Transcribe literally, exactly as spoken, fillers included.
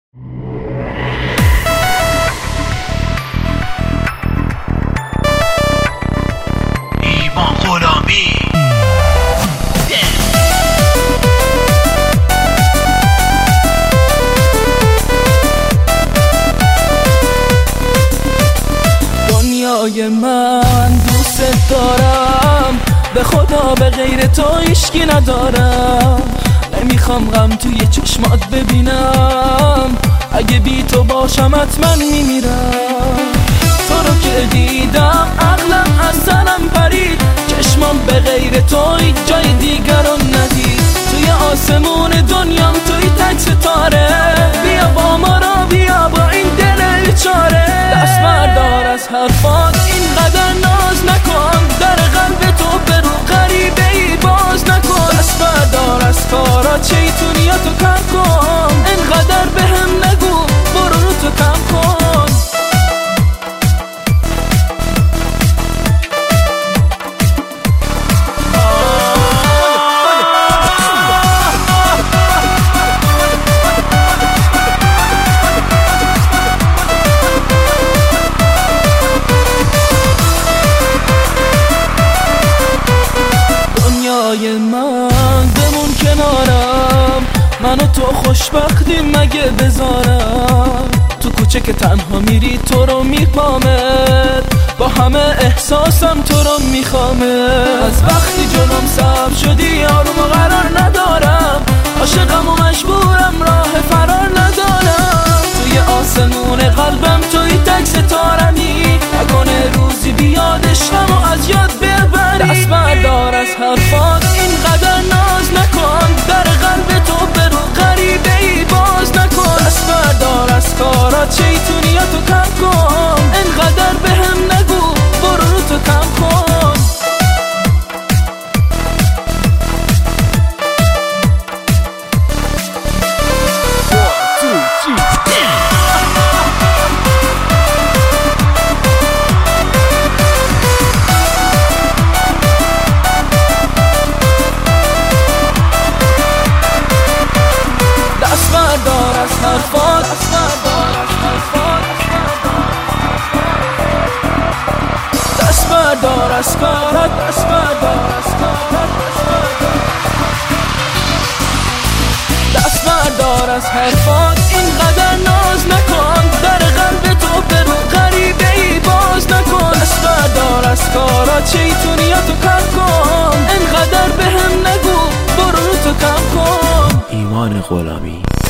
ایمان غلامی. دنیای من دوست دارم، به خدا به غیر تو هیچکی ندارم. نمیخوام غم توی چشمات ببینم، اگه بی تو باشم حتما میمیرم. تو رو که دیدم عقلم از سرم پرید، چشمام به غیر تو هیچ جای دیگر رو ندید. توی آسمون دنیام توی تک ستاره، بیا با ما را بیا با این دل بیچاره. دست بردار از حرفات اینقدر ناز نکن، در قلب تو برو غریبه ای باز نکن. دست بردار از کارات شیطونیاتو کم کن، اینقدر به هم نگو برو رو تو کم کن. دنیای من بمون کنارم، من و تو خوشبختی مگه بذارم. تو کوچه که تنها میری تو رو میپامت، با همه احساسم تو رو میخوامه. از وقتی جلوم سب شدی آروم و قرار ندارم، عاشقم و مجبورم راه فرار ندارم. توی آسمون قلبم توی تک ستارمی، نکنه روزی بیاد عشقم و از یاد ببری. دست بردار از حرفات اینقدر ناز نکن، در قلب تو برو غریبه ای باز نکن. دست بردار از کارات شیطونیاتو کم کن، اینقدر به هم نگو برو رو تو کم کن. دست بردار از حرفات، دست بردار از حرفات، دست بردار از کارات، دست بردار از کارات، دست بردار از حرفات اینقدر ناز نکن، در قلب تو برو غریبه ای باز نکن. دست بردار از کارات شیطونیاتو کم کن، اینقدر به هم نگو برو رو تو کم کن. ایمان غلامی.